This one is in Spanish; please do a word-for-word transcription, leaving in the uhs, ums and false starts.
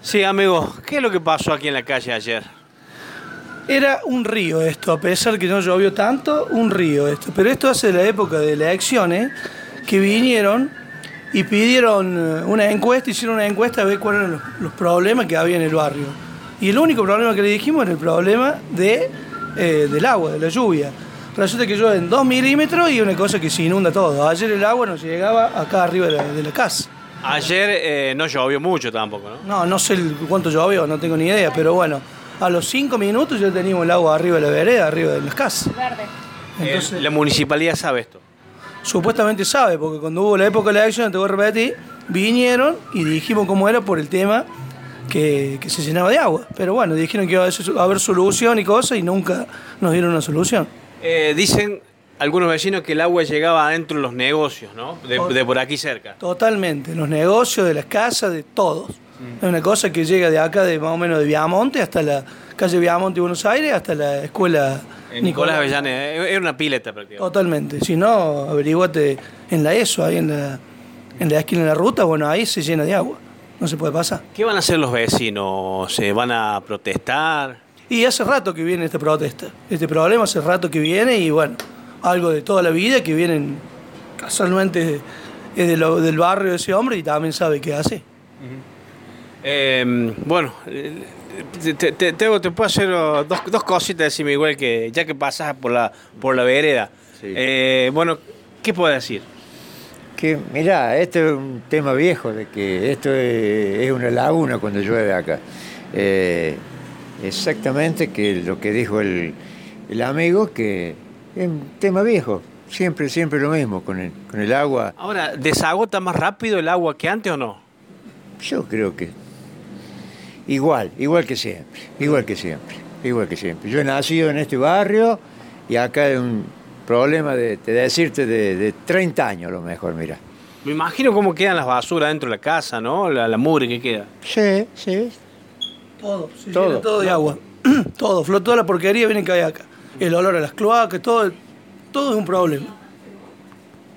Sí, amigo, ¿qué es lo que pasó aquí en la calle ayer? Era un río esto, a pesar que no llovió tanto, un río esto. Pero esto hace de la época de las elecciones, que vinieron y pidieron una encuesta, hicieron una encuesta a ver cuáles eran los, los problemas que había en el barrio. Y el único problema que le dijimos era el problema de, eh, del agua, de la lluvia. Resulta que llueve en dos milímetros y una cosa que se inunda todo. Ayer el agua nos llegaba acá arriba de la, de la casa. Ayer eh, no llovió mucho tampoco, ¿no? No, no sé el- cuánto llovió, no tengo ni idea, pero bueno, a los cinco minutos ya teníamos el agua arriba de la vereda, arriba de las casas. Verde. Entonces, Eh, la municipalidad sabe esto. supuestamente sabe, porque cuando hubo la época de la elección, te voy a repetir, vinieron y dijimos cómo era por el tema que, que se llenaba de agua. Pero bueno, dijeron que iba a haber solución y cosas y nunca nos dieron una solución. Eh, dicen algunos vecinos que el agua llegaba adentro de los negocios, ¿no? De, de por aquí cerca. Totalmente, los negocios, de las casas, de todos. Es una cosa que llega de acá, de más o menos de Viamonte hasta la calle Viamonte, Buenos Aires, hasta la escuela Eh, Nicolás Avellaneda, era una pileta prácticamente. Totalmente, si no, averiguate en la ESO, ahí en la, en la esquina de la ruta, bueno, ahí se llena de agua, no se puede pasar. ¿Qué van a hacer los vecinos? ¿Se van a protestar? Y hace rato que viene esta protesta, este problema hace rato que viene y bueno, algo de toda la vida que vienen, casualmente es de lo- del barrio de ese hombre y también sabe qué hace. Eh, bueno, eh, te, te- te- te- te puedo hacer oh, dos, dos cositas, decirme igual que ya que pasas por la, por la vereda. Sí. Eh, bueno, ¿qué puedo decir? Que, mirá, esto es un tema viejo, de que esto es, es una laguna cuando llueve acá. Eh, exactamente que lo que dijo el, el amigo, que es un tema viejo, siempre, siempre lo mismo, con el, con el agua. Ahora, ¿desagota más rápido el agua que antes o no? Yo creo que igual, igual que siempre, igual que siempre, igual que siempre. Yo he nacido en este barrio y acá hay un problema de, de decirte de, de treinta años a lo mejor, mira. Me imagino cómo quedan las basuras dentro de la casa, ¿no? La, la mugre que queda. Sí, sí. Todo, se Todo. llena todo de agua, todo, flota, toda la porquería viene que hay acá. El olor a las cloacas, todo, todo es un problema.